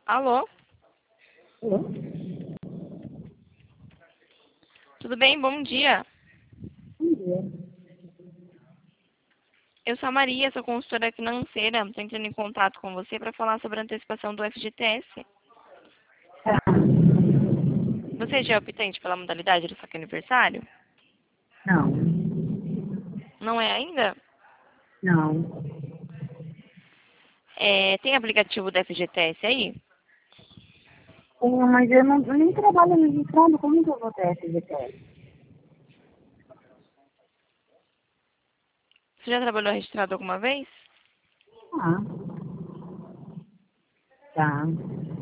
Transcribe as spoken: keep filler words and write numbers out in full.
Alô? Alô? Tudo bem? Bom dia. Bom dia. Eu sou a Maria, sou consultora financeira. Estou entrando em contato com você para falar sobre a antecipação do F G T S. Tá. Você já é optante pela modalidade do saque aniversário? Não. Não é ainda? Não. É, tem aplicativo do F G T S aí? Tenho, mas eu, não, eu nem trabalho registrado. Como que eu vou ter F G T S? Você já trabalhou registrado alguma vez? Ah. Tá.